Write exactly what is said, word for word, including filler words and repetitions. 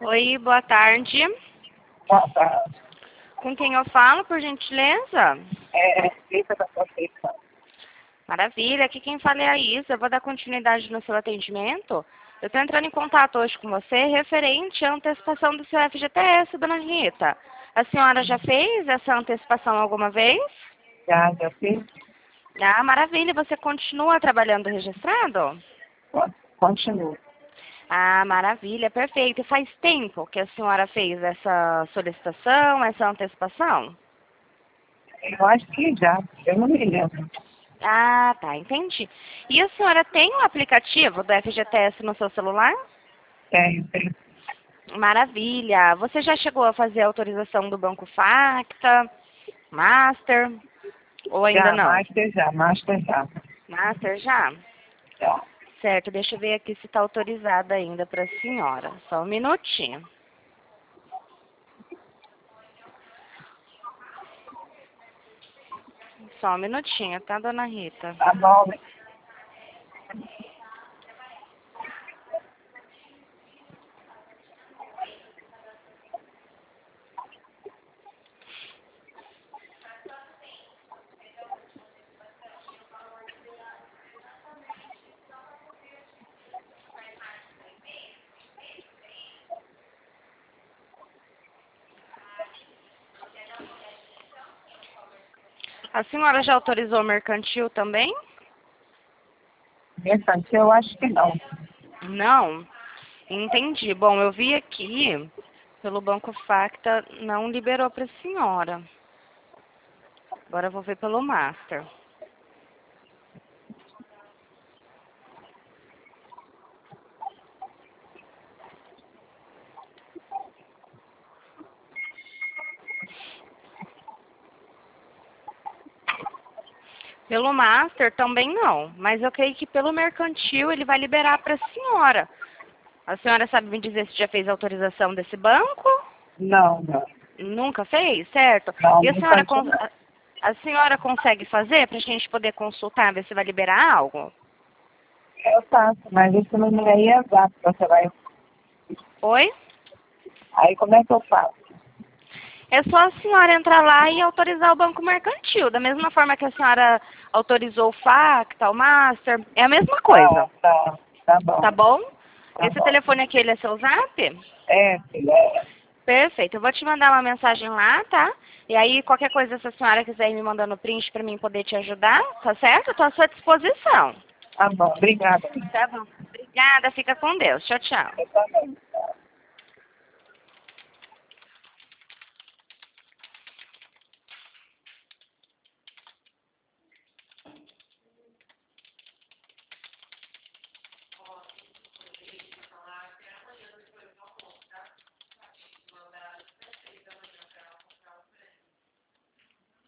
Oi, boa tarde. Boa tarde. Com quem eu falo, por gentileza? É, Rita da Conceição. Maravilha, aqui quem fala é a Isa. Eu vou dar continuidade no seu atendimento. Eu estou entrando em contato hoje com você referente à antecipação do seu F G T S, dona Rita. A senhora já fez essa antecipação alguma vez? Já, já fiz. Ah, maravilha. Você continua trabalhando registrado? Continua. Ah, maravilha, perfeito. E faz tempo que a senhora fez essa solicitação, essa antecipação? Eu acho que já. Eu não me lembro. Ah, tá, entendi. E a senhora tem um aplicativo do F G T S no seu celular? Tenho, tenho. Maravilha. Você já chegou a fazer a autorização do Banco Facta, Master, ou ainda Já, não? Master já, Master já. Master já? Já. Certo, deixa eu ver aqui se está autorizada ainda para a senhora. Só um minutinho. Só um minutinho, tá, dona Rita? Tá bom, né? A senhora já autorizou o mercantil também? Mercantil, eu acho que não. Não? Entendi. Bom, eu vi aqui, pelo Banco Facta, não liberou para a senhora. Agora eu vou ver pelo Master. Pelo Master também não, mas eu creio que pelo mercantil ele vai liberar para a senhora. A senhora sabe me dizer se já fez autorização desse banco? Não, não. Nunca fez, certo? Não, E a senhora, mercantil con- não. a a senhora consegue fazer para a gente poder consultar, ver se vai liberar algo? Eu faço, mas esse número aí é exato. Você vai... Oi? Aí como é que eu faço? É só a senhora entrar lá e autorizar o banco mercantil. Da mesma forma que a senhora autorizou o Facta, o Master, é a mesma coisa. Tá, tá. Tá bom. Tá bom? Tá Esse bom. telefone aqui, ele é seu zap? É, filha. É. Perfeito. Eu vou te mandar uma mensagem lá, tá? E aí, qualquer coisa, se a senhora quiser ir me mandando print para mim poder te ajudar, tá certo? Estou à sua disposição. Tá bom. Obrigada. Tá bom. Obrigada. Fica com Deus. Tchau, tchau. Eu também.